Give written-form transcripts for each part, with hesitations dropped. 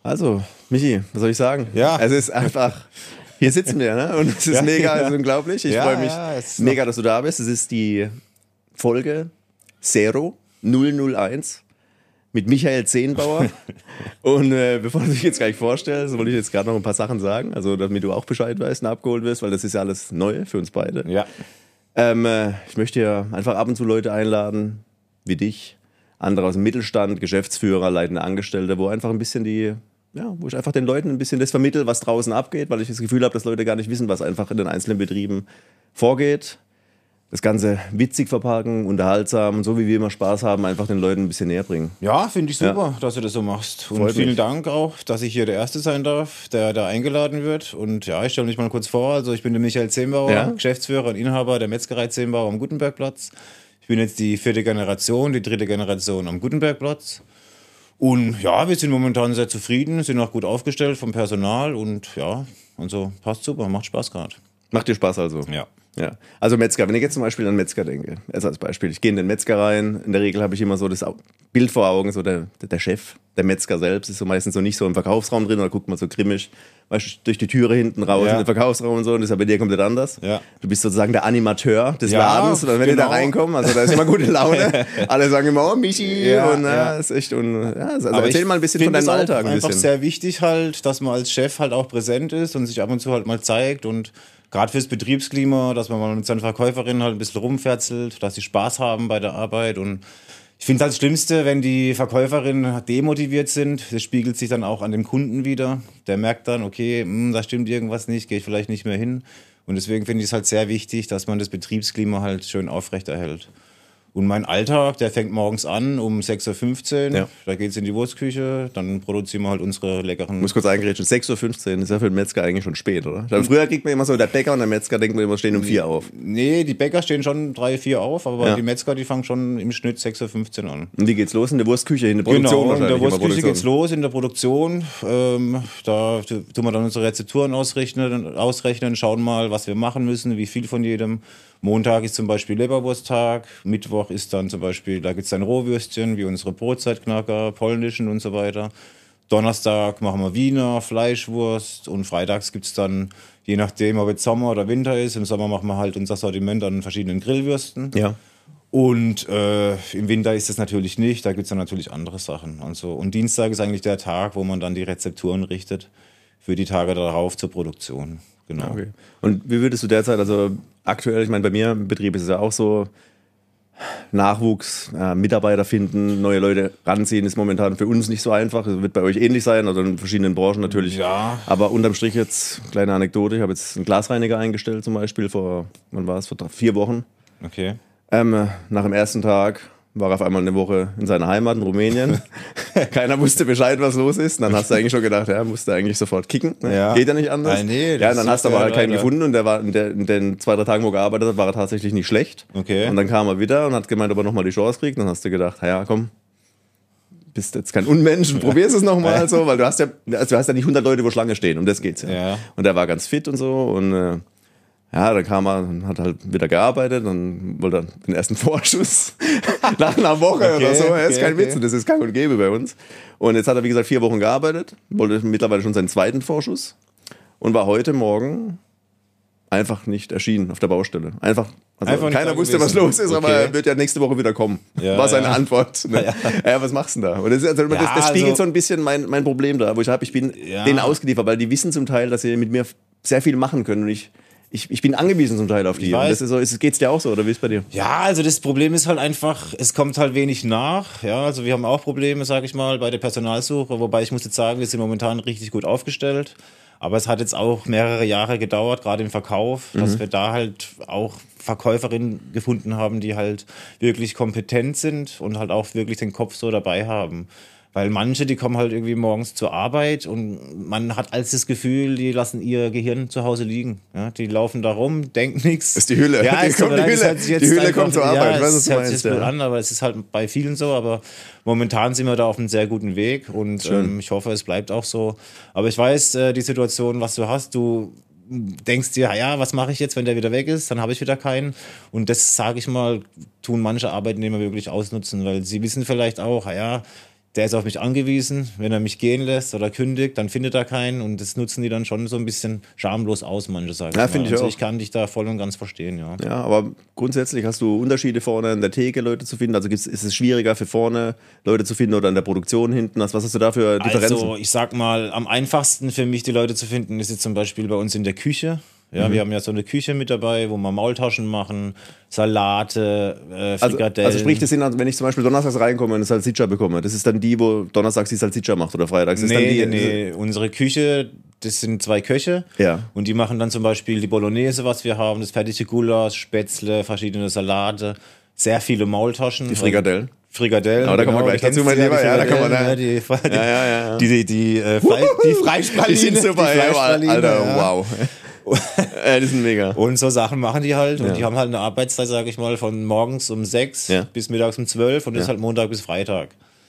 Also, Michi, was soll ich sagen? Ja. Es ist einfach, hier sitzen wir, ne? Und es ist mega, es ist unglaublich. Ich freue mich mega, dass du da bist. Es ist die Folge 001 mit Michael Zehnbauer. Und bevor du dich jetzt gleich vorstellst, wollte ich jetzt gerade noch ein paar Sachen sagen, also damit du auch Bescheid weißt und abgeholt wirst, weil das ist ja alles neu für uns beide. Ja. Ich möchte ja einfach ab und zu Leute einladen, wie dich, andere aus dem Mittelstand, Geschäftsführer, leitende Angestellte, wo einfach ein bisschen wo ich einfach den Leuten ein bisschen das vermittle, was draußen abgeht, weil ich das Gefühl habe, dass Leute gar nicht wissen, was einfach in den einzelnen Betrieben vorgeht. Das Ganze witzig verpacken, unterhaltsam und so wie wir immer Spaß haben, einfach den Leuten ein bisschen näher bringen. Ja, finde ich super, dass du das so machst. Und Freut vielen mich. Dank auch, dass ich hier der Erste sein darf, der da eingeladen wird. Und ja, ich stelle mich mal kurz vor. Also ich bin der Michael Zehnbauer, Ja. Geschäftsführer und Inhaber der Metzgerei Zehnbauer am Gutenbergplatz. Ich bin jetzt die 4. Generation, die 3. Generation am Gutenbergplatz. Und ja, wir sind momentan sehr zufrieden, sind auch gut aufgestellt vom Personal und ja, und so passt super, macht Spaß gerade. Macht dir Spaß also? Ja. Ja. Also Metzger, wenn ich jetzt zum Beispiel an Metzger denke, also als Beispiel, ich gehe in den Metzger rein, in der Regel habe ich immer so das Bild vor Augen, so der Chef, der Metzger selbst ist so meistens so nicht so im Verkaufsraum drin oder guckt mal so grimmig, weißt du, durch die Türe hinten raus in den Verkaufsraum und so, und das ist ja bei dir komplett anders. Ja. Du bist sozusagen der Animateur des Ja, Ladens, und wenn die da genau. reinkommen, also da ist immer gute Laune, alle sagen immer, oh Michi, Ja, und ja. ist echt, und ja, also Aber erzähl mal ein bisschen von finde deinem es auch Alltag ein einfach bisschen. sehr wichtig halt, dass man als Chef halt auch präsent ist und sich ab und zu halt mal zeigt und gerade fürs Betriebsklima, dass man mal mit seinen Verkäuferinnen halt ein bisschen rumferzelt, dass sie Spaß haben bei der Arbeit. Und ich finde es halt das Schlimmste, wenn die Verkäuferinnen demotiviert sind. Das spiegelt sich dann auch an dem Kunden wieder. Der merkt dann, okay, da stimmt irgendwas nicht, gehe ich vielleicht nicht mehr hin. Und deswegen finde ich es halt sehr wichtig, dass man das Betriebsklima halt schön aufrechterhält. Und mein Alltag, der fängt morgens an um 6.15 Uhr. Ja. Da geht es in die Wurstküche, dann produzieren wir halt unsere leckeren... Ich muss kurz eingrätschen, 6.15 Uhr ist ja für den Metzger eigentlich schon spät, oder? Früher kriegt man immer so, der Bäcker und der Metzger denken wir immer, stehen um 4 auf. Nee, die Bäcker stehen schon 3, 4 auf, aber Ja. die Metzger, die fangen schon im Schnitt 6.15 Uhr an. Und wie geht's los? In der Wurstküche, in der Produktion Genau, in der wahrscheinlich. Wurstküche immer geht's los, in der Produktion. Da tun wir dann unsere Rezepturen ausrechnen, schauen mal, was wir machen müssen, wie viel von jedem. Montag ist zum Beispiel Leberwursttag, Mittwoch ist dann zum Beispiel, da gibt's dann Rohwürstchen, wie unsere Brotzeitknacker, polnischen und so weiter. Donnerstag machen wir Wiener, Fleischwurst und freitags gibt's dann, je nachdem, ob jetzt Sommer oder Winter ist, im Sommer machen wir halt unser Sortiment an verschiedenen Grillwürsten. Ja. Und im Winter ist das natürlich nicht, da gibt es dann natürlich andere Sachen. Und Dienstag ist eigentlich der Tag, wo man dann die Rezepturen richtet für die Tage darauf zur Produktion. Genau. Okay. Und wie würdest du derzeit, also aktuell, ich meine, bei mir im Betrieb ist es ja auch so, Nachwuchs, Mitarbeiter finden, neue Leute ranziehen, ist momentan für uns nicht so einfach. Es wird bei euch ähnlich sein, also in verschiedenen Branchen natürlich. Ja. Aber unterm Strich jetzt, kleine Anekdote, ich habe jetzt einen Glasreiniger eingestellt zum Beispiel vor 4 Wochen. Okay. Nach dem ersten Tag war er auf einmal eine Woche in seiner Heimat in Rumänien. Keiner wusste Bescheid, was los ist. Und dann hast du eigentlich schon gedacht, ja, musst du eigentlich sofort kicken. Ne? Ja. Geht ja nicht anders. Nein, nee, ja, und dann das hast du ist aber ja halt keinen leider. gefunden und der war in den 2-3 Tagen, wo er gearbeitet hat, war er tatsächlich nicht schlecht. Okay. Und dann kam er wieder und hat gemeint, ob er nochmal die Chance kriegt. Und dann hast du gedacht, ja, komm, bist jetzt kein Unmensch und probierst es nochmal so, weil du hast ja nicht 100 Leute, wo Schlange stehen, um das geht's ja. Ja. Und der war ganz fit und so und dann kam er und hat halt wieder gearbeitet, dann wollte er den ersten Vorschuss nach einer Woche oder so. Das ist kein Witz, das ist gang und gäbe bei uns. Und jetzt hat er, wie gesagt, 4 Wochen gearbeitet, wollte mittlerweile schon seinen 2. Vorschuss und war heute Morgen einfach nicht erschienen auf der Baustelle. Einfach Einfach nicht keiner da wusste, was gewesen. los ist, Okay. aber er wird ja nächste Woche wieder kommen. Ja, war seine ja. Antwort. Ne? Ja, was machst du denn da? Und das spiegelt also- so ein bisschen mein Problem da, wo ich bin Ja. denen ausgeliefert, weil die wissen zum Teil, dass sie mit mir sehr viel machen können und ich bin angewiesen zum Teil auf die. Ich Und weiß. das ist so, geht's dir auch so, oder wie ist es bei dir? Ja, also das Problem ist halt einfach, es kommt halt wenig nach. Ja, also wir haben auch Probleme, sage ich mal, bei der Personalsuche. Wobei ich muss jetzt sagen, wir sind momentan richtig gut aufgestellt. Aber es hat jetzt auch mehrere Jahre gedauert, gerade im Verkauf, dass wir da halt auch Verkäuferinnen gefunden haben, die halt wirklich kompetent sind und halt auch wirklich den Kopf so dabei haben. Weil manche, die kommen halt irgendwie morgens zur Arbeit und man hat als das Gefühl, die lassen ihr Gehirn zu Hause liegen. Ja, die laufen da rum, denken nichts. Das ist die Hülle. Ja, Die kommt die Hülle. Die Hülle kommt zur Arbeit. Ich weiß, was es du hört sich meinst, jetzt blöd ja. an, aber es ist halt bei vielen so. Aber momentan sind wir da auf einem sehr guten Weg und ich hoffe, es bleibt auch so. Aber ich weiß, die Situation, was du hast, du denkst dir, ja, was mache ich jetzt, wenn der wieder weg ist? Dann habe ich wieder keinen. Und das, sage ich mal, tun manche Arbeitnehmer wirklich ausnutzen, weil sie wissen vielleicht auch, ja, der ist auf mich angewiesen. Wenn er mich gehen lässt oder kündigt, dann findet er keinen. Und das nutzen die dann schon so ein bisschen schamlos aus, manche sagen. Ja, finde ich also auch. ich kann dich da voll und ganz verstehen, ja. Ja, aber grundsätzlich hast du Unterschiede vorne in der Theke Leute zu finden. Also ist es schwieriger für vorne Leute zu finden oder in der Produktion hinten? Was hast du da für Differenzen? Also ich sag mal, am einfachsten für mich die Leute zu finden, ist jetzt zum Beispiel bei uns in der Küche. Ja, wir haben ja so eine Küche mit dabei, wo wir Maultaschen machen, Salate, Frikadellen. Also sprich, das sind, wenn ich zum Beispiel donnerstags reinkomme und eine Salsiccia bekomme, das ist dann die, wo donnerstags die Salsiccia macht oder freitags? Ist dann die, Nee, unsere Küche, das sind 2 Köche. Ja. Und die machen dann zum Beispiel die Bolognese, was wir haben, das fertige Gulasch, Spätzle, verschiedene Salate, sehr viele Maultaschen. Die Frikadellen. Frikadellen. Aber da kommen wir gleich dazu, mein Lieber. Ja, da kann man da. Die Ja. die Fleischpralinen. Die sind super, ja, Alter, ja. wow. Die sind mega. Und so Sachen machen die halt. Und Ja. die haben halt eine Arbeitszeit, sage ich mal, von morgens um 6 Ja. bis mittags um 12 und das ist halt Montag bis Freitag.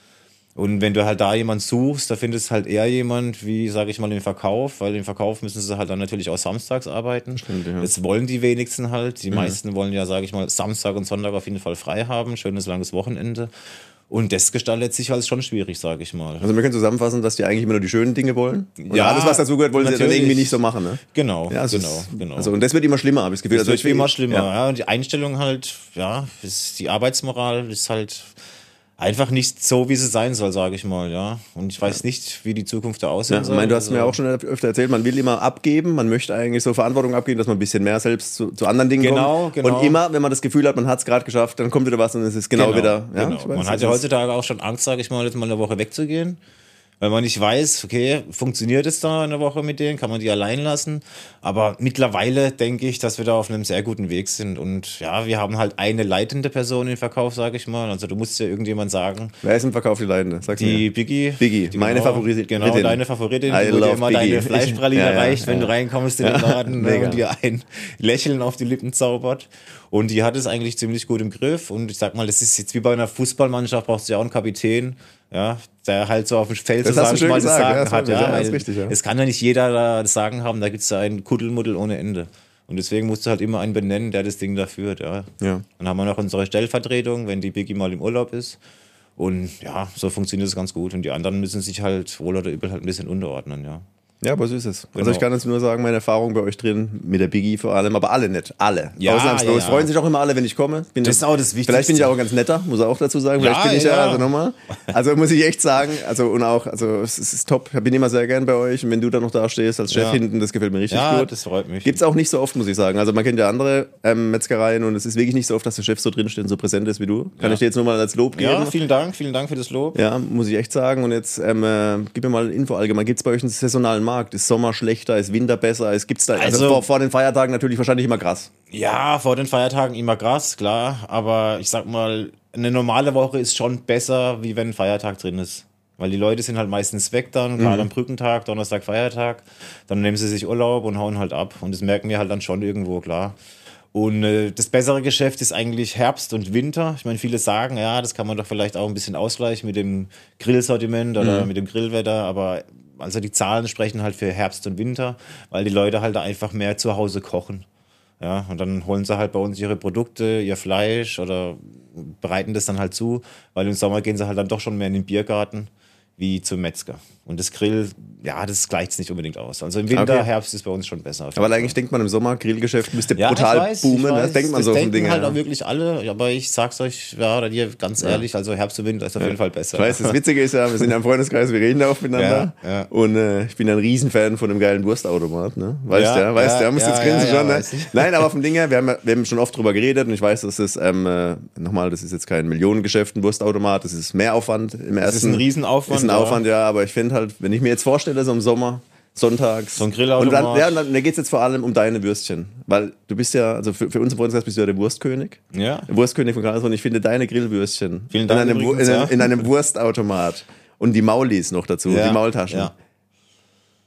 Und wenn du halt da jemanden suchst, da findest du halt eher jemand wie, sage ich mal, im Verkauf, weil im Verkauf müssen sie halt dann natürlich auch samstags arbeiten. Stimmt, ja. Das wollen die wenigsten halt. Die meisten wollen ja, sage ich mal, Samstag und Sonntag auf jeden Fall frei haben. Schönes langes Wochenende. Und das gestaltet sich als schon schwierig, sage ich mal. Also wir können zusammenfassen, dass die eigentlich immer nur die schönen Dinge wollen. Und Ja, alles, was dazugehört, wollen sie dann natürlich. irgendwie nicht so machen. Ne? Genau, Ja, genau. Also, und das wird immer schlimmer, habe ich das Gefühl. Das Also wird immer schlimmer. Ja. Ja. Und die Einstellung halt, ja, ist die Arbeitsmoral ist halt einfach nicht so, wie sie sein soll, sage ich mal, ja. Und ich weiß nicht, wie die Zukunft da aussehen Ja, ich soll. meine, du hast mir auch schon öfter erzählt, man will immer abgeben, man möchte eigentlich so Verantwortung abgeben, dass man ein bisschen mehr selbst zu anderen Dingen kommt. Genau. Und immer, wenn man das Gefühl hat, man hat es gerade geschafft, dann kommt wieder was und es ist genau wieder. Ja, Genau. ich weiß, Man hat ja heutzutage auch schon Angst, sage ich mal, jetzt mal eine Woche wegzugehen. Weil man nicht weiß, okay, funktioniert es da eine Woche mit denen, kann man die allein lassen. Aber mittlerweile denke ich, dass wir da auf einem sehr guten Weg sind. Und ja, wir haben halt eine leitende Person im Verkauf, sage ich mal. Also du musst ja irgendjemand sagen. Wer ist im Verkauf die Leitende? Sag's Die mir. Biggie. Biggie, meine Favoritin. Genau, deine Favoritin, I wo dir love immer Biggie. deine Fleischpraline Ja, reicht, wenn du reinkommst in den Laden, ne, mega. und dir ein Lächeln auf die Lippen zaubert. Und die hat es eigentlich ziemlich gut im Griff. Und ich sag mal, das ist jetzt wie bei einer Fußballmannschaft, brauchst du ja auch einen Kapitän, ja, der halt so auf dem Feld Das so, hast sag du ich schön mal, das gesagt, Sagen ja, das hat. war- Ja, ja, das weil ist richtig, ja. es kann ja nicht jeder da das Sagen haben, da gibt es ja ein Kuddelmuddel ohne Ende. Und deswegen musst du halt immer einen benennen, der das Ding da führt, ja. Ja. Dann haben wir noch unsere Stellvertretung, wenn die Biggie mal im Urlaub ist. Und ja, so funktioniert es ganz gut. Und die anderen müssen sich halt wohl oder übel halt ein bisschen unterordnen, ja. Ja, aber so ist es. Also Genau. ich kann jetzt nur sagen, meine Erfahrung bei euch drin, mit der Biggie vor allem, aber alle nicht, alle. Ja, Ausnahmslos. ja. Freuen sich auch immer alle, wenn ich komme. Das ist auch das Wichtigste. Vielleicht bin ich auch ein ganz netter, muss er auch dazu sagen. Vielleicht Ja, bin ich ja. also nochmal. Also muss ich echt sagen, also und auch, also es ist top. Ich bin immer sehr gern bei euch und wenn du da noch da stehst als Chef Ja. hinten, das gefällt mir richtig Ja, gut. das freut mich. Gibt's auch nicht so oft, muss ich sagen. Also man kennt ja andere Metzgereien und es ist wirklich nicht so oft, dass der Chef so drinsteht und so präsent ist wie du. Kann ich dir jetzt nur mal als Lob geben. Ja, vielen Dank für das Lob. Ja, muss ich echt sagen. Und jetzt gib mir mal eine Info allgemein. Gibt es bei euch einen saisonalen Markt? Ist Sommer schlechter? Ist Winter besser? Gibt's da, Also vor den Feiertagen natürlich wahrscheinlich immer krass. Ja, vor den Feiertagen immer krass, klar. Aber ich sag mal, eine normale Woche ist schon besser, wie wenn ein Feiertag drin ist. Weil die Leute sind halt meistens weg dann, gerade am Brückentag, Donnerstag, Feiertag. Dann nehmen sie sich Urlaub und hauen halt ab. Und das merken wir halt dann schon irgendwo, klar. Und das bessere Geschäft ist eigentlich Herbst und Winter. Ich meine, viele sagen, ja, das kann man doch vielleicht auch ein bisschen ausgleichen mit dem Grillsortiment oder mit dem Grillwetter. Aber also die Zahlen sprechen halt für Herbst und Winter, weil die Leute halt da einfach mehr zu Hause kochen. Ja, und dann holen sie halt bei uns ihre Produkte, ihr Fleisch oder bereiten das dann halt zu, weil im Sommer gehen sie halt dann doch schon mehr in den Biergarten wie zum Metzger. Und das Grill, ja, das gleicht es nicht unbedingt aus. Also im Winter, Okay. Herbst ist bei uns schon besser. Aber eigentlich denkt man im Sommer, Grillgeschäft müsste Ja, brutal ich weiß, boomen. Das denkt man das so von denken Dingen. halt Ja. auch wirklich alle, aber ich sag's euch, ja, oder dir ganz ehrlich, also Herbst und Winter ist auf jeden Fall besser. Ich weiß, das Witzige ist ja, wir sind ja im Freundeskreis, wir reden da auch miteinander. Ja, ja. Und ich bin ja ein Riesenfan von dem geilen Wurstautomat. Ne? Weißt Ja, du, weißt ja, du, musst ja, jetzt grinsen ja, schon. Ne? weiß ich. Nein, aber vom Ding her, wir haben schon oft drüber geredet und ich weiß, das ist, nochmal, das ist jetzt kein Millionengeschäft, ein Wurstautomat, das ist Mehraufwand im ersten. Das ist ein Riesenaufwand. Ist ein Aufwand, ja, aber ich finde halt, wenn ich mir jetzt vorstelle, so im Sommer, sonntags. So ein Grillautomat. Und dann geht es jetzt vor allem um deine Würstchen. Weil du bist ja, also für uns im Freundeskreis bist du ja der Wurstkönig. Ja. Der Wurstkönig von Karlsruhe. Und ich finde deine Grillwürstchen Vielen Dank in einem, übrigens, ja. in einem Wurstautomat und die Maulis noch dazu, Ja, die Maultaschen. ja.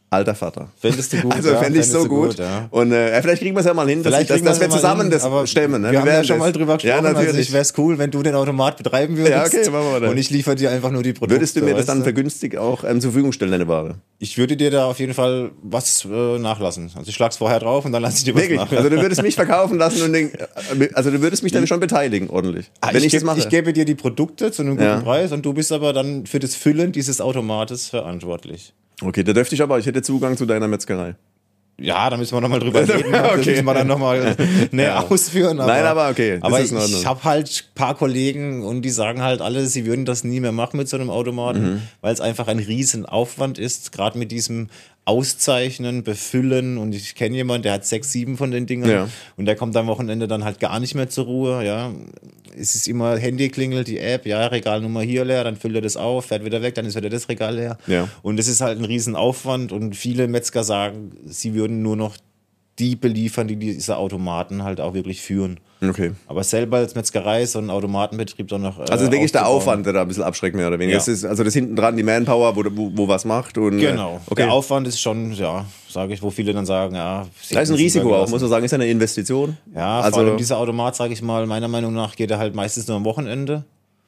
alter Vater. Fändest du gut? Also fände ich so gut. Ja. Und vielleicht kriegen wir es ja mal hin, dass wir zusammen das stemmen. Ne? Wir haben ja schon mal drüber gesprochen. Ja, natürlich. Also ich wäre es cool, wenn du den Automat betreiben würdest. Ja, okay, machen wir das. Und ich liefere dir einfach nur die Produkte. Würdest du mir das dann vergünstigt auch zur Verfügung stellen, deine Ware? Ich würde dir da auf jeden Fall was nachlassen. Also ich schlag's vorher drauf und dann lasse ich dir was Wirklich? nach. Also du würdest mich verkaufen lassen und also du würdest mich dann schon beteiligen, ordentlich. Wenn ich das mache. Ich gebe dir die Produkte zu einem guten Preis und du bist aber dann für das Füllen dieses Automates verantwortlich. Okay, da dürfte ich aber, ich hätte Zugang zu deiner Metzgerei. Ja, da müssen wir nochmal drüber reden. Das müssen wir dann nochmal näher ausführen. Nein, aber okay. Aber ich habe halt ein paar Kollegen und die sagen halt alle, sie würden das nie mehr machen mit so einem Automaten, weil es einfach ein riesen Aufwand ist, gerade mit diesem Auszeichnen, Befüllen, und ich kenne jemanden, der hat 6, 7 von den Dingern und der kommt am Wochenende dann halt gar nicht mehr zur Ruhe, ja. Es ist immer Handy klingelt, die App, ja, Regalnummer hier leer, dann füllt er das auf, fährt wieder weg, dann ist wieder das Regal leer. Ja. Und das ist halt ein riesen Aufwand und viele Metzger sagen, sie würden nur noch die beliefern, die diese Automaten halt auch wirklich führen. Okay. Aber selber als Metzgerei so einen Automatenbetrieb dann noch also wirklich der Aufwand, der da ein bisschen abschreckt, mehr oder weniger. Ja. Das ist, also das hinten dran, die Manpower, wo was macht. Und, Genau. Okay. Der Aufwand ist schon, ja, sage ich, wo viele dann sagen, ja. Da ist ein Risiko auch, muss man sagen, ist eine Investition. Ja, also vor allem dieser Automat, sage ich mal, meiner Meinung nach geht er halt meistens nur am Wochenende.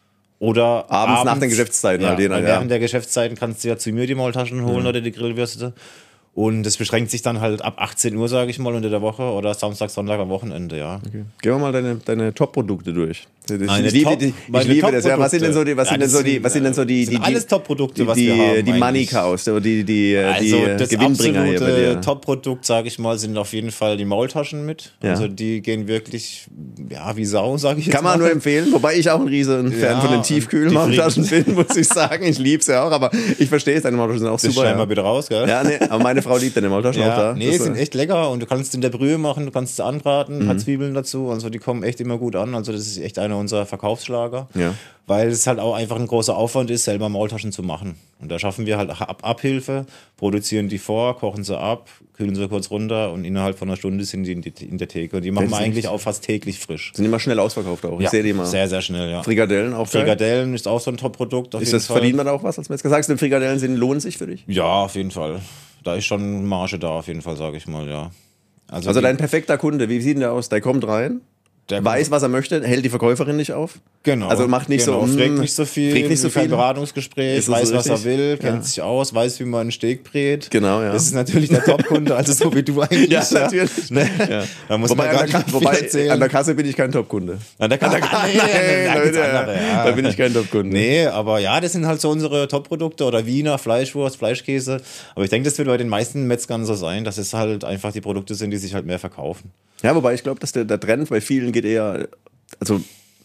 Oder abends nach den Geschäftszeiten. Ja, halt, während der Geschäftszeiten kannst du ja zu mir die Maultaschen holen oder die Grillwürste. Und das beschränkt sich dann halt ab 18 Uhr, sage ich mal, unter der Woche oder Samstag, Sonntag am Wochenende, ja. Okay. Gehen wir mal deine Top-Produkte durch. Ich liebe das. Ja, was sind denn so die alles Top-Produkte, was wir haben. Die Money Cows, die das Gewinnbringer hier bei dir. Top-Produkt, sage ich mal, sind auf jeden Fall die Maultaschen mit. Ja. Also die gehen wirklich, ja, wie Sau, sage ich jetzt Kann man mal. nur empfehlen, wobei ich auch ein riesen Fan von den Tiefkühl-Maultaschen bin, muss ich sagen. Ich liebe es ja auch, aber ich verstehe es, deine Maultaschen sind auch super. Schneiden wir bitte raus, gell? Ja, nee, aber meine Frau liebt deine Maultaschen auch da. Nee, sind echt lecker und du kannst in der Brühe machen, du kannst sie anbraten, ein paar Zwiebeln dazu, also die kommen echt immer gut an. Also das ist echt einer unserer Verkaufsschlager. Ja. Weil es halt auch einfach ein großer Aufwand ist, selber Maultaschen zu machen. Und da schaffen wir halt Abhilfe, produzieren die vor, kochen sie ab, kühlen sie kurz runter und innerhalb von einer Stunde sind die in der Theke. Und die machen wir eigentlich auch fast täglich frisch. Sind immer schnell ausverkauft auch. Ich sehe die immer. Sehr, sehr schnell, ja. Frikadellen auch. Frikadellen ist auch so ein Top-Produkt. Verdient man da auch was als Metzger? Sagst du, Frikadellen lohnen sich für dich? Ja, auf jeden Fall. Da ist schon Marge da, auf jeden Fall, sage ich mal, ja. Also dein perfekter Kunde, wie sieht denn der aus? Der kommt rein, weiß, was er möchte, hält die Verkäuferin nicht auf. Genau. Also macht nicht so, fragt nicht so viel, fragt nicht so viel. Kein Beratungsgespräch, weiß, was er will, kennt sich aus, weiß, wie man einen Steak brät. Genau, ja. Das ist natürlich der Top-Kunde, also so wie du eigentlich. Ja, natürlich. Ne? Ja. Da muss man gar nicht viel erzählen. An der Kasse bin ich kein Top-Kunde. An der Kasse? Da bin ich kein Top-Kunde. Nee, aber ja, das sind halt so unsere Top-Produkte oder Wiener, Fleischwurst, Fleischkäse. Aber ich denke, das wird bei den meisten Metzgern so sein, dass es halt einfach die Produkte sind, die sich halt mehr verkaufen. Ja, wobei ich glaube, dass der Trend bei vielen geht eher, also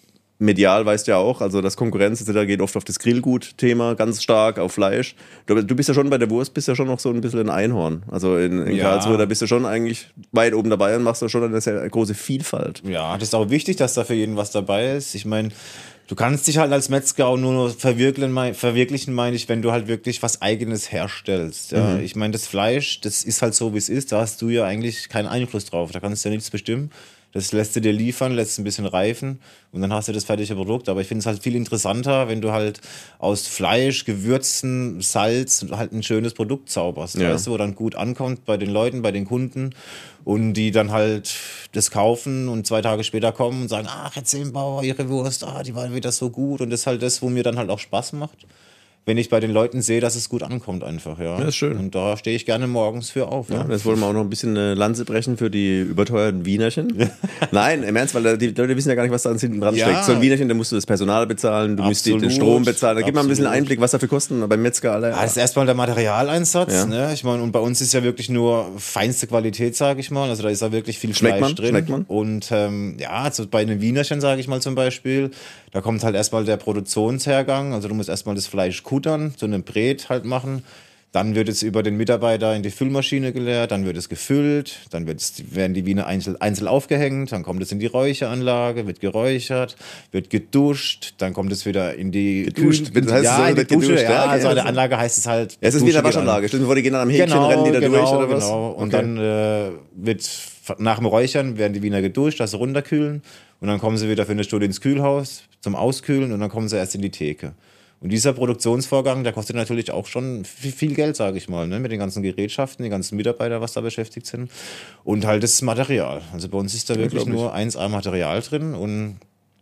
medial weißt du ja auch, also das Konkurrenz da geht oft auf das Grillgut-Thema ganz stark, auf Fleisch. Du bist ja schon bei der Wurst, bist ja schon noch so ein bisschen ein Einhorn. Also in Karlsruhe, da bist du schon eigentlich weit oben dabei und machst da schon eine sehr große Vielfalt. Ja, das ist auch wichtig, dass da für jeden was dabei ist. Ich meine, du kannst dich halt als Metzger auch nur verwirklichen, meine ich, wenn du halt wirklich was Eigenes herstellst. Ja. Ich meine, das Fleisch, das ist halt so, wie es ist. Da hast du ja eigentlich keinen Einfluss drauf. Da kannst du ja nichts bestimmen. Das lässt du dir liefern, lässt es ein bisschen reifen und dann hast du das fertige Produkt. Aber ich finde es halt viel interessanter, wenn du halt aus Fleisch, Gewürzen, Salz halt ein schönes Produkt zauberst, weißt du, wo dann gut ankommt bei den Leuten, bei den Kunden und die dann halt das kaufen und 2 Tage später kommen und sagen, ach, Herr Zehmbauer, Ihre Wurst, die war wieder so gut und das ist halt das, wo mir dann halt auch Spaß macht. Wenn ich bei den Leuten sehe, dass es gut ankommt einfach, ja. Das ist schön. Und da stehe ich gerne morgens für auf. Ja, jetzt wollen wir auch noch ein bisschen eine Lanze brechen für die überteuerten Wienerchen. Nein, im Ernst, weil die Leute wissen ja gar nicht, was da hinten dran steckt. So ein Wienerchen, da musst du das Personal bezahlen, du musst den Strom bezahlen. Da gib mal ein bisschen Einblick, was dafür kosten beim Metzger alle. Das ist erstmal der Materialeinsatz. Ne? Ich meine, und bei uns ist ja wirklich nur feinste Qualität, sage ich mal. Also da ist ja wirklich viel Fleisch drin. Schmeckt man? Und also bei einem Wienerchen, sage ich mal zum Beispiel, da kommt halt erstmal der Produktionshergang. Also du musst erstmal das Fleisch kuttern, zu einem Brät halt machen. Dann wird es über den Mitarbeiter in die Füllmaschine geleert, dann wird es gefüllt, dann werden die Wiener einzeln aufgehängt, dann kommt es in die Räucheranlage, wird geräuchert, wird geduscht, dann kommt es wieder in die geduscht. In die Dusche. Ja, also in der Anlage heißt es halt. Es ist wie in der Waschanlage. Stell dir vor, die gehen dann am Häkchen, rennen die da durch oder was? Genau. Und dann wird nach dem Räuchern werden die Wiener geduscht, also runterkühlen und dann kommen sie wieder für eine Stunde ins Kühlhaus zum Auskühlen und dann kommen sie erst in die Theke. Und dieser Produktionsvorgang, der kostet natürlich auch schon viel Geld, sage ich mal, ne? Mit den ganzen Gerätschaften, die ganzen Mitarbeiter, was da beschäftigt sind. Und halt das Material. Also bei uns ist da wirklich nur 1A Material drin und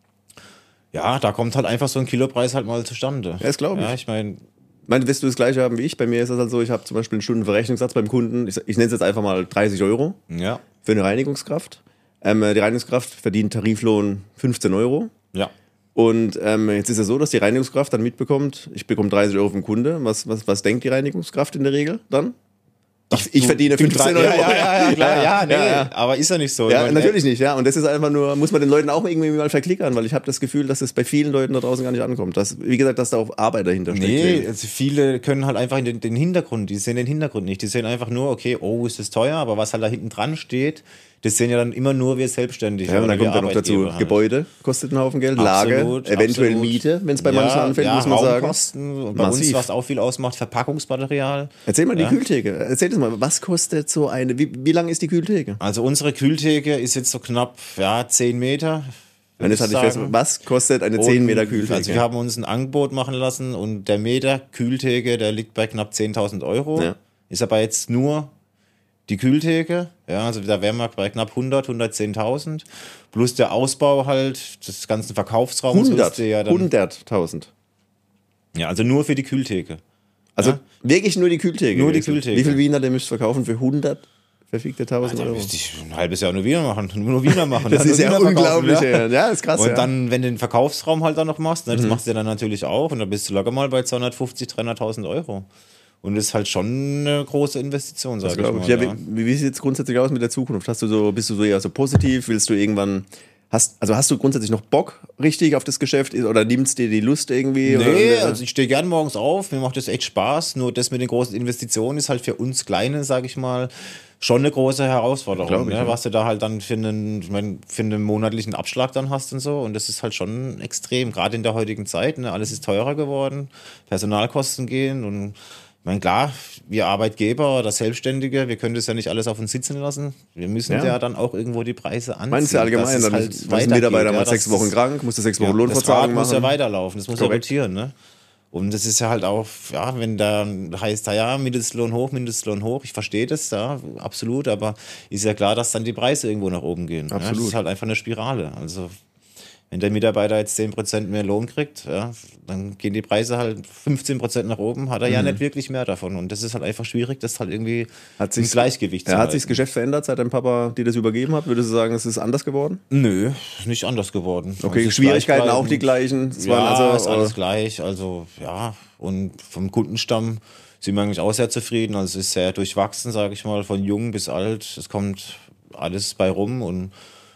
ja, da kommt halt einfach so ein Kilopreis halt mal zustande. Ja, das glaube ich. Ja, ich meine, wirst du das gleiche haben wie ich? Bei mir ist das halt so, ich habe zum Beispiel einen Stundenverrechnungssatz beim Kunden, ich nenne es jetzt einfach mal 30 Euro ja, für eine Reinigungskraft. Die Reinigungskraft verdient Tariflohn 15 Euro. ja. Und jetzt ist es so, dass die Reinigungskraft dann mitbekommt, ich bekomme 30 Euro vom Kunde. Was denkt die Reinigungskraft in der Regel dann? Ich verdiene 15 Euro. Ja, klar, ja. Aber ist ja nicht so. Ja, natürlich nicht, ja. Und das ist einfach nur, muss man den Leuten auch irgendwie mal verklickern, weil ich habe das Gefühl, dass es bei vielen Leuten da draußen gar nicht ankommt. Wie gesagt, dass da auch Arbeit dahinter steckt. Nee, also viele können halt einfach den Hintergrund, die sehen den Hintergrund nicht. Die sehen einfach nur, okay, oh, ist das teuer, aber was halt da hinten dran steht, das sehen ja dann immer nur wir selbstständig. Ja, und dann kommt ja noch dazu, halt. Gebäude kostet einen Haufen Geld, absolut, Lager, eventuell absolut. Miete, wenn es bei manchen anfällt, muss man sagen. Und bei uns, was auch viel ausmacht, Verpackungsmaterial. Erzähl mal die Kühltheke. Erzähl das mal, was kostet so eine, wie lang ist die Kühltheke? Also unsere Kühltheke ist jetzt so knapp 10 Meter. Und jetzt hatte ich fest, was kostet eine 10 Meter Kühltheke? Also wir haben uns ein Angebot machen lassen und der Meter Kühltheke, der liegt bei knapp 10.000 Euro. Ja. Ist aber jetzt nur die Kühltheke, ja, also da wären wir bei knapp 110.000, plus der Ausbau halt des ganzen Verkaufsraums. 100.000. Ja, also nur für die Kühltheke. Also wirklich nur die Kühltheke? Nur die Kühltheke. Wie viel Wiener, der müsst verkaufen für 100 verfickte 1.000 Euro? Müsste ich ein halbes Jahr nur Wiener machen. Das ist ja unglaublich. Ja, das ist krass. Und dann, wenn du den Verkaufsraum halt dann noch machst, ne, das machst du ja dann natürlich auch und dann bist du locker mal bei 250.000, 300.000 Euro. Und das ist halt schon eine große Investition, sag ich mal. Ja, wie sieht es jetzt grundsätzlich aus mit der Zukunft? Bist du so eher so positiv? Willst du irgendwann, hast du grundsätzlich noch Bock richtig auf das Geschäft oder nimmst dir die Lust irgendwie? Nee, also ich stehe gern morgens auf, mir macht das echt Spaß. Nur das mit den großen Investitionen ist halt für uns Kleine, sag ich mal, schon eine große Herausforderung, ne? Was du da halt dann für einen monatlichen Abschlag dann hast und so. Und das ist halt schon extrem, gerade in der heutigen Zeit. Ne? Alles ist teurer geworden, Personalkosten gehen und ich meine, klar, wir Arbeitgeber oder Selbstständige, wir können das ja nicht alles auf uns sitzen lassen. Wir müssen ja dann auch irgendwo die Preise anziehen. Meinst du allgemein, dann ist ein Mitarbeiter mal 6 Wochen krank, musst du 6 Wochen Lohnfortzahlung machen. Das muss ja weiterlaufen, das muss ja rotieren. Ne? Und das ist ja halt auch, ja, wenn da heißt, Mindestlohn hoch, ich verstehe das, ja, absolut, aber ist ja klar, dass dann die Preise irgendwo nach oben gehen. Absolut. Ja? Das ist halt einfach eine Spirale. Also wenn der Mitarbeiter jetzt 10% mehr Lohn kriegt, ja, dann gehen die Preise halt 15% nach oben, hat er ja nicht wirklich mehr davon. Und das ist halt einfach schwierig, das halt irgendwie im Gleichgewicht zu halten. Hat sich das Geschäft verändert, seit dein Papa dir das übergeben hat? Würdest du sagen, es ist anders geworden? Nö, nicht anders geworden. Okay, also Schwierigkeiten auch die gleichen? Ist alles gleich. Also ja, und vom Kundenstamm sind wir eigentlich auch sehr zufrieden. Also es ist sehr durchwachsen, sage ich mal, von jung bis alt. Es kommt alles bei rum und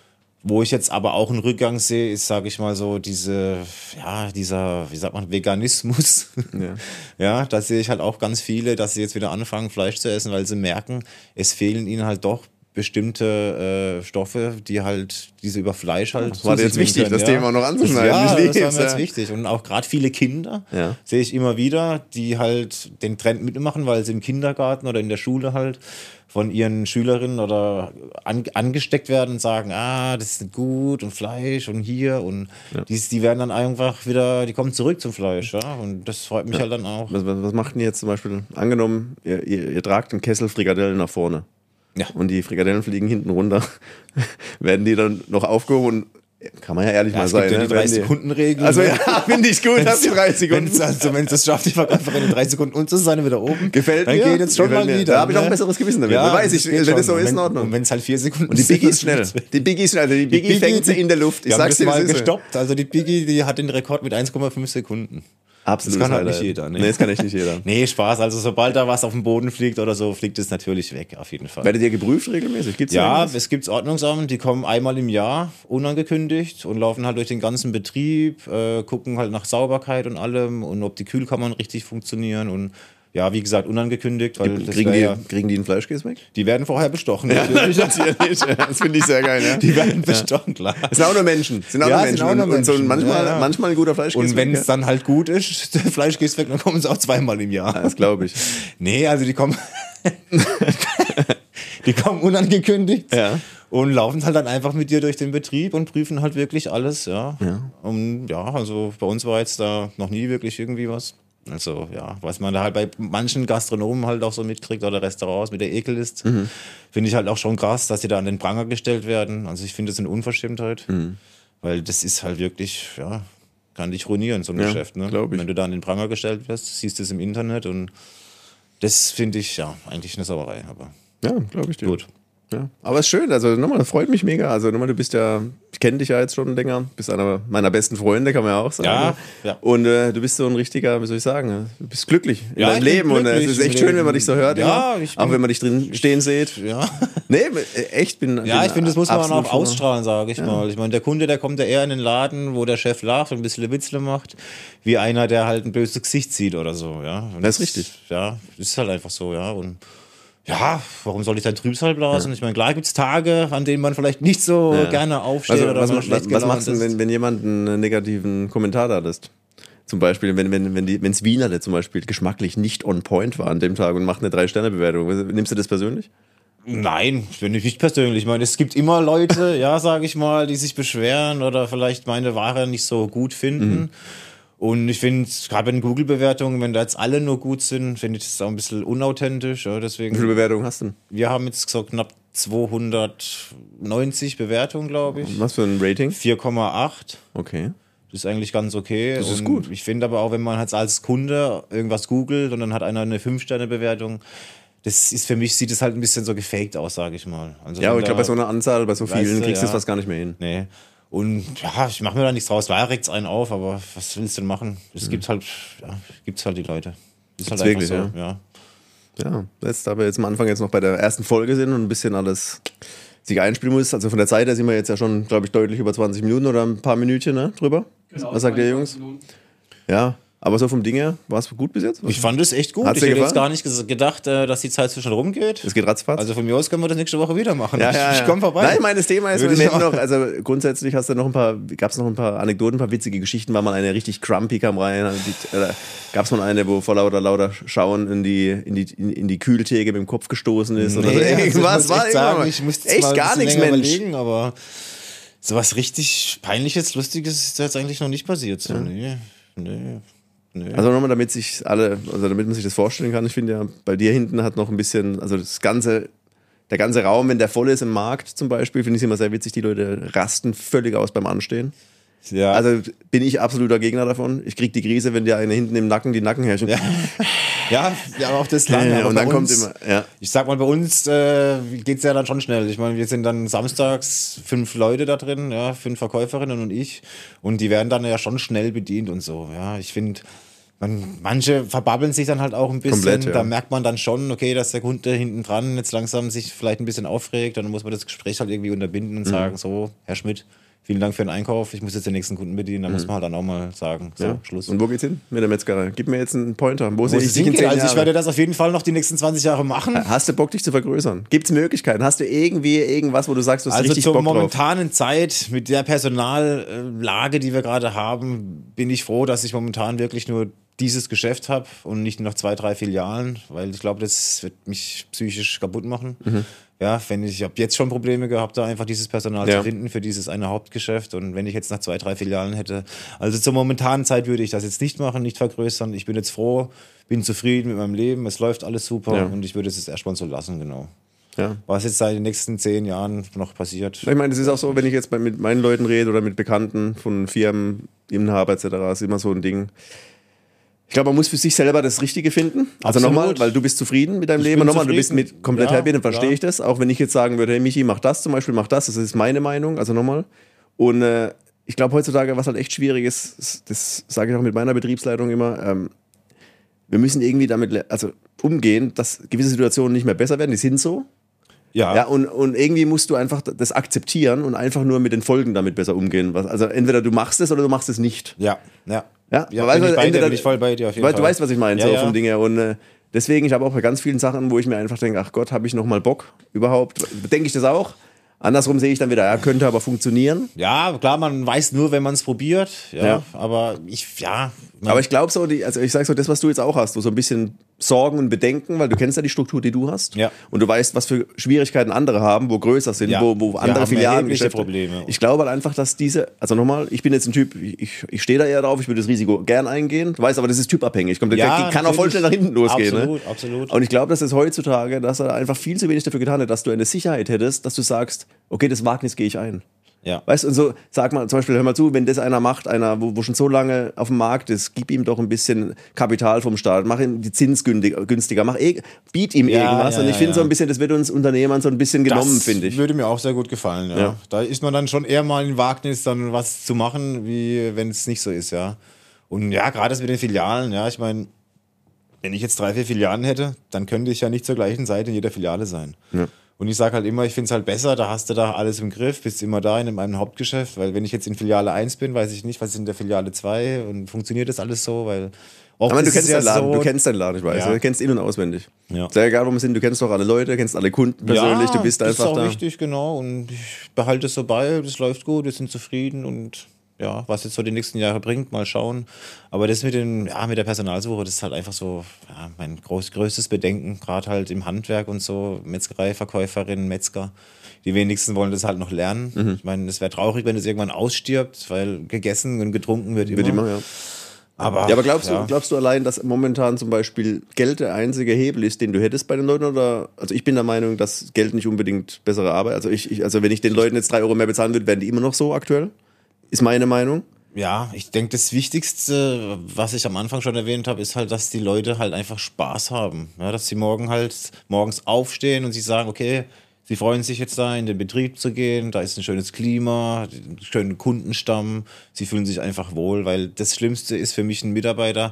wo ich jetzt aber auch einen Rückgang sehe, ist, sage ich mal so, dieser, wie sagt man, Veganismus. Ja, da sehe ich halt auch ganz viele, dass sie jetzt wieder anfangen, Fleisch zu essen, weil sie merken, es fehlen ihnen halt doch bestimmte Stoffe, die sie über Fleisch halt. Das war jetzt wichtig, das Thema noch anzuschneiden. Das war mir jetzt wichtig. Und auch gerade viele Kinder sehe ich immer wieder, die halt den Trend mitmachen, weil sie im Kindergarten oder in der Schule halt von ihren Schülerinnen oder angesteckt werden und sagen, das ist nicht gut und Fleisch und hier und die werden dann einfach wieder, die kommen zurück zum Fleisch, ja, und das freut mich halt dann auch. Was macht denn jetzt zum Beispiel, angenommen, ihr tragt einen Kessel Frikadellen nach vorne und die Frikadellen fliegen hinten runter, werden die dann noch aufgehoben und kann man ja ehrlich mal sein. Ja, die 3-Sekunden-Regel. Also ja, finde ich gut, dass die 3 Sekunden. Wenn es das schafft, die Verkäuferin in 3 Sekunden unten zu sein und wieder oben, gefällt mir. Dann geht jetzt schon mal wieder. Da habe ich auch ein besseres Gewissen damit. Ja, weiß ich, wenn es so ist, in Ordnung. Und wenn es halt 4 Sekunden und die Biggie ist schnell. Die Biggie fängt sie in der Luft. Ich sag's dir, mal gestoppt. Also die Biggie, die hat den Rekord mit 1,5 Sekunden. Absolut. Das kann halt nicht jeder. Nee, das kann echt nicht jeder. Nee, Spaß. Also sobald da was auf den Boden fliegt oder so, fliegt es natürlich weg, auf jeden Fall. Werdet ihr geprüft regelmäßig? Gibt's es gibt Ordnungsamt, die kommen einmal im Jahr unangekündigt und laufen halt durch den ganzen Betrieb, gucken halt nach Sauberkeit und allem und ob die Kühlkammern richtig funktionieren und ja, wie gesagt, unangekündigt. Weil kriegen die einen Fleischkäse weg? Die werden vorher bestochen. Ja, das finde ich sehr geil. Ja. Die werden bestochen, klar. Das sind auch nur Menschen. Und so manchmal ein guter Fleischkäse. Und wenn es dann halt gut ist, der Fleischkäse weg, dann kommen sie auch 2-mal im Jahr. Das glaube ich. Nee, also die kommen... Die kommen unangekündigt Ja. und laufen halt dann einfach mit dir durch den Betrieb und prüfen halt wirklich alles, ja. Ja. Und ja, also bei uns war jetzt da noch nie wirklich irgendwie was. Also ja, was man da halt bei manchen Gastronomen halt auch so mitkriegt oder Restaurants mit der Ekelliste, finde ich halt auch schon krass, dass die da an den Pranger gestellt werden. Also ich finde das eine Unverschämtheit, weil das ist halt wirklich, ja, kann dich ruinieren, so ein Ja, Geschäft. Ne? glaub ich. Wenn du da an den Pranger gestellt wirst, siehst du es im Internet und das finde ich, ja, eigentlich eine Sauerei. Aber Ja, glaube ich dir. gut. Ja. Aber es ist schön, also nochmal, das freut mich mega. Also nochmal, du bist ja, ich kenne dich ja jetzt schon länger, bist einer meiner besten Freunde, kann man ja auch sagen. Ja, ja. Und du bist so ein richtiger, wie soll ich sagen, du bist glücklich in Ja, deinem ich bin Leben. Und es glücklich ist echt im schön, Leben. wenn man dich so hört. Ja, immer. ich bin- Auch wenn man dich drin stehen sieht. Ja. Nee, echt bin. Ja, ich finde, das muss man absolut auch schon- ausstrahlen, sage ich mal. Ich meine, der Kunde, der kommt ja eher in den Laden, wo der Chef lacht und ein bisschen Witzle macht, wie einer, der halt ein böses Gesicht sieht oder so, ja. Und Das ist richtig. Ja, das ist halt einfach so, ja. Und ja, warum soll ich dann Trübsal blasen? Ich meine, klar gibt es Tage, an denen man vielleicht nicht so gerne aufsteht Also, oder was, man was, schlecht was gelaunt machst du, ist. wenn jemand einen negativen Kommentar da lässt? Zum Beispiel, wenn's Wienerle zum Beispiel geschmacklich nicht on point war an dem Tag und macht eine 3-Sterne-Bewertung. Nimmst du das persönlich? Nein, das finde ich nicht persönlich. Ich meine, es gibt immer Leute, ja, sage ich mal, die sich beschweren oder vielleicht meine Ware nicht so gut finden. Und ich finde, gerade in Google-Bewertungen, wenn da jetzt alle nur gut sind, finde ich das auch ein bisschen unauthentisch. Ja, Wie viele deswegen, Bewertungen hast du denn? wir haben jetzt so knapp 290 Bewertungen, glaube ich. Was für ein Rating? 4,8. Okay. Das ist eigentlich ganz okay. Das ist und gut. Ich finde aber auch, wenn man halt als Kunde irgendwas googelt und dann hat einer eine 5-Sterne-Bewertung, das ist für mich, sieht es halt ein bisschen so gefaked aus, sage ich mal. Also Ja, aber wenn ich glaube, bei so einer Anzahl, bei so Weißt vielen du, kriegst du ja. das fast gar nicht mehr hin. Nee. Und ja, ich mache mir da nichts draus. Klar regt's einen auf, aber was willst du denn machen? Es gibt halt, ja, gibt's halt die Leute. Ist halt Gibt's einfach wirklich, so, ja. Ja, da wir jetzt am Anfang jetzt noch bei der ersten Folge sind und ein bisschen alles sich einspielen muss. Also von der Zeit her sind wir jetzt ja schon, glaube ich, deutlich über 20 Minuten oder ein paar Minütchen, ne, drüber. Genau, Was sagt ihr, Jungs? Ja, aber so vom Ding her, war es gut bis jetzt? Ich fand es echt gut. Hat's Ich dir hätte jetzt gefallen? gar nicht gedacht, dass die Zeit so schnell rumgeht. Es geht ratzfatz. Also von mir aus können wir das nächste Woche wieder machen. ja, ja, ja. Ich komme vorbei. Nein, ich meine, das Thema ist, Würde ich wir hätten auch. noch, also grundsätzlich hast du noch gab es noch ein paar Anekdoten, ein paar witzige Geschichten, war mal eine richtig crumpy kam rein, gab es mal eine, wo vor lauter Schauen in die Kühltheke mit dem Kopf gestoßen ist oder so. also Irgendwas war irgendwann ich muss echt gar nichts, Mensch. überlegen, aber sowas richtig Peinliches, Lustiges ist jetzt eigentlich noch nicht passiert. So. Nee. Also nochmal, damit man sich das vorstellen kann, ich finde ja, bei dir hinten hat noch ein bisschen, also der ganze Raum, wenn der voll ist im Markt zum Beispiel, finde ich es immer sehr witzig, die Leute rasten völlig aus beim Anstehen. Ja. Also bin ich absoluter Gegner davon. Ich krieg die Krise, wenn dir eine hinten im Nacken die Nacken herrscht. Ja, aber auch das lange. Aber und bei dann kommt uns, immer, ja. Ich sag mal, bei uns geht's ja dann schon schnell. Ich meine, wir sind dann samstags 5 Leute da drin, ja, 5 Verkäuferinnen und ich. Und die werden dann ja schon schnell bedient und so. Ja, ich finde, manche verbabbeln sich dann halt auch ein bisschen. Komplett, ja. Da merkt man dann schon, okay, dass der Kunde hinten dran jetzt langsam sich vielleicht ein bisschen aufregt. Dann muss man das Gespräch halt irgendwie unterbinden und sagen, so, Herr Schmidt, vielen Dank für den Einkauf. Ich muss jetzt den nächsten Kunden bedienen. Da muss man halt dann auch mal sagen, so, Ja. Schluss. Und wo geht's hin mit der Metzgerei? Gib mir jetzt einen Pointer. Wo sehe Wo ich es dich in hingeht. 10 Also ich Jahren? werde das auf jeden Fall noch die nächsten 20 Jahre machen. Hast du Bock, dich zu vergrößern? Gibt's Möglichkeiten? Hast du irgendwas, wo du sagst, du hast Also richtig zur Bock drauf? momentanen Zeit, mit der Personallage, die wir gerade haben, bin ich froh, dass ich momentan wirklich nur dieses Geschäft habe und nicht noch 2, 3 Filialen, weil ich glaube, das wird mich psychisch kaputt machen. Ja, ich habe jetzt schon Probleme gehabt, da einfach dieses Personal Ja. zu finden für dieses eine Hauptgeschäft, und wenn ich jetzt noch 2, 3 Filialen hätte, also zur momentanen Zeit würde ich das jetzt nicht machen, nicht vergrößern. Ich bin jetzt froh, bin zufrieden mit meinem Leben, es läuft alles super, Ja. und ich würde es jetzt erstmal so lassen, genau. Ja. Was jetzt seit den nächsten 10 Jahren noch passiert. Ich meine, das ist auch so, wenn ich jetzt mit meinen Leuten rede oder mit Bekannten von Firmen, Inhaber etc., ist immer so ein Ding. Ich glaube, man muss für sich selber das Richtige finden. Also Absolut. nochmal, weil du bist zufrieden mit deinem Ich Leben. bin Nochmal, du bist zufrieden. mit komplett Ja, happy, dann verstehe ja. ich das. Auch wenn ich jetzt sagen würde, hey Michi, mach das zum Beispiel, mach das. Das ist meine Meinung, also nochmal. Und ich glaube heutzutage, was halt echt schwierig ist, das sage ich auch mit meiner Betriebsleitung immer, wir müssen irgendwie damit umgehen, dass gewisse Situationen nicht mehr besser werden. Die sind so. Ja, und irgendwie musst du einfach das akzeptieren und einfach nur mit den Folgen damit besser umgehen. Also entweder du machst es oder du machst es nicht. Ja, ja. Ja, Ja, weil bin ich bei dir, entweder- bin ich voll bei dir auf jeden weil Fall. du weißt, was ich meine, Ja, so ja. vom Ding her. Und deswegen, ich habe auch bei ganz vielen Sachen, wo ich mir einfach denke, ach Gott, habe ich noch mal Bock überhaupt? Denke ich das auch? Andersrum sehe ich dann wieder, ja, könnte aber funktionieren. Ja, klar, man weiß nur, wenn man es probiert. Ja, Ja. aber Aber ich glaube so, ich sage so, das, was du jetzt auch hast, so ein bisschen Sorgen und Bedenken, weil du kennst ja die Struktur, die du hast. Ja. Und du weißt, was für Schwierigkeiten andere haben, wo größer sind, Ja. wo Wir andere haben Filialen erhebliche Geschäfte. Probleme. Ich glaube halt einfach, dass also nochmal, ich bin jetzt ein Typ, ich stehe da eher drauf, ich würde das Risiko gern eingehen. Du weißt aber, das ist typabhängig. Kann auch voll schnell nach hinten losgehen. Absolut, ne? absolut. Und ich glaube, dass es heutzutage, dass er einfach viel zu wenig dafür getan hat, dass du eine Sicherheit hättest, dass du sagst, okay, das Wagnis gehe ich ein. Ja. Weißt du, und so, sag mal, zum Beispiel, hör mal zu, wenn das einer macht, wo schon so lange auf dem Markt ist, gib ihm doch ein bisschen Kapital vom Staat, mach ihm die Zins günstiger, biet ihm irgendwas. Und ich finde so ein bisschen, das wird uns Unternehmern so ein bisschen genommen, finde ich. Das würde mir auch sehr gut gefallen, ja. Da ist man dann schon eher mal ein Wagnis, dann was zu machen, wie wenn es nicht so ist, ja. Und ja, gerade das mit den Filialen, ja, ich meine, wenn ich jetzt 3, 4 Filialen hätte, dann könnte ich ja nicht zur gleichen Zeit in jeder Filiale sein. Ja. Und ich sage halt immer, ich finde es halt besser, da hast du da alles im Griff, bist immer da in meinem Hauptgeschäft, weil wenn ich jetzt in Filiale 1 bin, weiß ich nicht, was ist in der Filiale 2 und funktioniert das alles so, weil oft aber du ist kennst es ja deinen Laden, so, du kennst deinen Laden, ich weiß, du kennst ihn und auswendig. Ja. Sehr egal, wo wir sind, du kennst doch alle Leute, kennst alle Kunden persönlich, du bist einfach da. Das ist auch wichtig, genau, und ich behalte es so bei, das läuft gut, wir sind zufrieden und ja, was jetzt so die nächsten Jahre bringt, mal schauen. Aber das mit der Personalsuche, das ist halt einfach so mein größtes Bedenken, gerade halt im Handwerk und so, Metzgerei, Verkäuferinnen, Metzger. Die wenigsten wollen das halt noch lernen. Ich meine, es wäre traurig, wenn es irgendwann ausstirbt, weil gegessen und getrunken wird immer. Ja. Aber glaubst du allein, dass momentan zum Beispiel Geld der einzige Hebel ist, den du hättest bei den Leuten? Oder? Also ich bin der Meinung, dass Geld nicht unbedingt bessere Arbeit, also wenn ich den Leuten jetzt 3 Euro mehr bezahlen würde, wären die immer noch so aktuell? Ist meine Meinung. Ja, ich denke, das Wichtigste, was ich am Anfang schon erwähnt habe, ist halt, dass die Leute halt einfach Spaß haben. Ja, dass sie morgens aufstehen und sie sagen, okay, sie freuen sich jetzt da in den Betrieb zu gehen, da ist ein schönes Klima, ein schöner Kundenstamm, sie fühlen sich einfach wohl, weil das Schlimmste ist für mich ein Mitarbeiter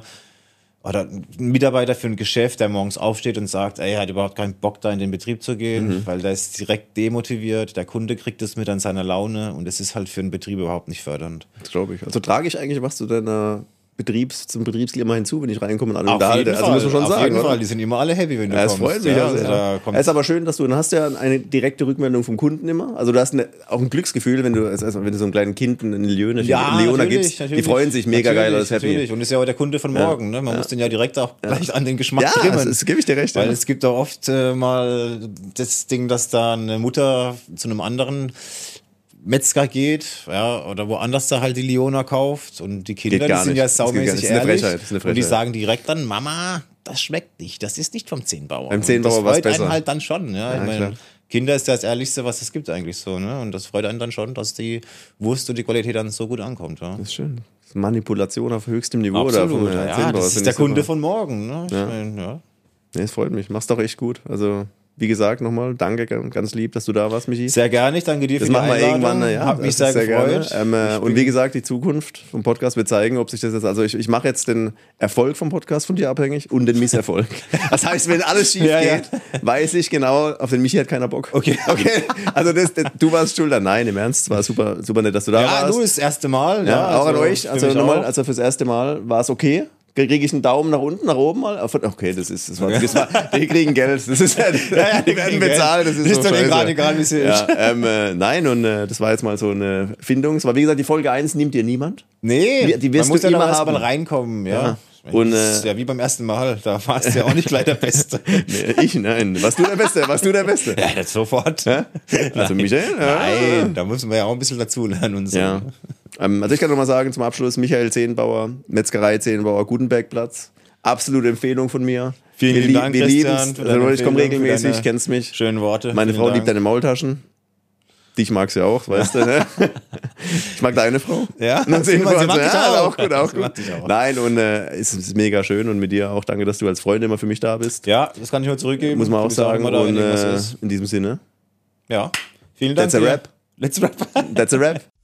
für ein Geschäft, der morgens aufsteht und sagt, er hat überhaupt keinen Bock, da in den Betrieb zu gehen, weil der ist direkt demotiviert, der Kunde kriegt es mit an seiner Laune und das ist halt für einen Betrieb überhaupt nicht fördernd. Das glaube ich. Also trage ich eigentlich was zu deiner zum Betriebsklima hinzu, wenn ich reinkomme und alle Auf unterhalte. jeden Also muss man schon auf sagen, jeden oder? Fall, die sind immer alle happy, wenn du Ja, kommst. das freut mich. Ja, Also, da Es ist aber schön, dass du hast ja eine direkte Rückmeldung vom Kunden immer. Also du hast auch ein Glücksgefühl, wenn du so einem kleinen Kind einen Leona gibst. Die freuen sich mega geil, alles happy. Natürlich. Und das ist ja auch der Kunde von morgen. Ne? Man muss den ja direkt auch gleich an den Geschmack trimmen. Ja, das gebe ich dir recht. Weil es gibt auch oft mal das Ding, dass da eine Mutter zu einem anderen Metzger geht, ja, oder woanders da halt die Leona kauft und die Kinder, die sind ja saumäßig ehrlich und die sagen direkt dann, Mama, das schmeckt nicht, das ist nicht vom Zehnbauer. Beim Zehnbauer war es besser. Das freut einen halt dann schon, ja. Ich meine, Kinder ist das Ehrlichste, was es gibt eigentlich so, ne? Und das freut einen dann schon, dass die Wurst und die Qualität dann so gut ankommt, ja. Das ist schön. Das ist Manipulation auf höchstem Niveau. Absolut, oder ja, das ist der Kunde von morgen, ne? Ich meine, ja. Nee, es freut mich. Machst doch echt gut. Also wie gesagt, nochmal, danke, ganz lieb, dass du da warst, Michi. Sehr gerne, ich danke dir für die Einladung. Das machen wir irgendwann, ja. Hab mich sehr gefreut. Und wie gesagt, die Zukunft vom Podcast wird zeigen, ob sich das jetzt, also ich mache jetzt den Erfolg vom Podcast von dir abhängig und den Misserfolg. Das heißt, wenn alles schief geht, weiß ich genau, auf den Michi hat keiner Bock. Okay. Also du warst schuld. Nein, im Ernst, war super nett, dass du da warst. Ja, du das erste Mal. Ja, auch an euch. Also nochmal, also fürs erste Mal war es okay. Kriege ich einen Daumen nach unten, nach oben mal? Okay, die kriegen Geld. Das ist die werden bezahlt. Das ist doch gerade egal, wie es ist. Nein, und das war jetzt mal so eine Findung. Es war, wie gesagt, die Folge 1 nimmt dir niemand. Nee, die wirst man muss du ja immer noch haben. Mal reinkommen, ja. Und, das ist ja wie beim ersten Mal, da warst du ja auch nicht gleich der Beste. Nein. Warst du der Beste? Ja, jetzt sofort. Ja? Also Michael? Nein, da müssen wir ja auch ein bisschen dazulernen und so. Ja. Also ich kann noch mal sagen zum Abschluss, Michael Zehnbauer, Metzgerei Zehnbauer, Gutenbergplatz. Absolute Empfehlung von mir. Vielen Dank, wir Christian. Ich komme regelmäßig, kennst mich. Schönen Worte. Meine Frau liebt deine Maultaschen. Dich mag sie auch, weißt du, ne? Ich mag deine Frau. Ja, sie mag dich auch. Auch gut. Nein, und es ist mega schön und mit dir auch danke, dass du als Freund immer für mich da bist. Ja, das kann ich nur zurückgeben. Muss man auch sagen. Und in diesem Sinne. Ja, vielen Dank. That's a wrap. Let's wrap. That's a wrap.